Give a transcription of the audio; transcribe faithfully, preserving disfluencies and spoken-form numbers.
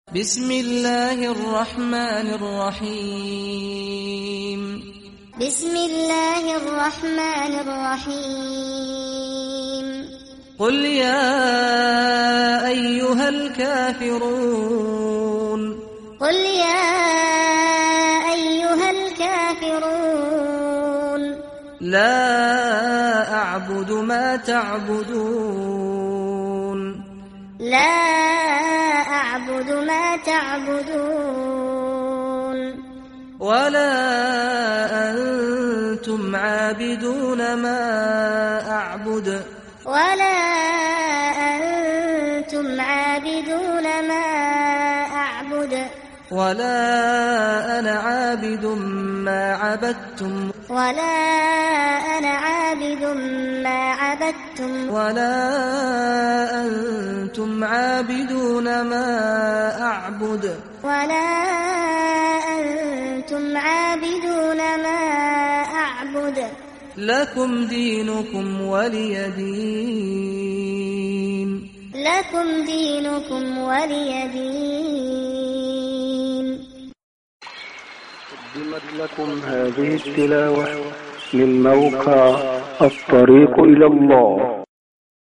بسم الله الرحمن الرحيم بسم الله الرحمن الرحيم قل يا أيها الكافرون قل يا أيها الكافرون لا أعبد ما تعبدون لا أعبد ما تعبدون ولا أنتم عابدون ما أعبد ولا أنتم عابدون ما أعبد ولا أنا عابد ما عبدتم ولا أنا عابد ما عبدتم ولا أنتم عابدون ما أعبد ولا أنتم عابدون ما أعبد لكم دينكم ولي دين لكم دينكم ولي دين. قدمت لكم هذه التلاوة من موقع الطريق إلى الله.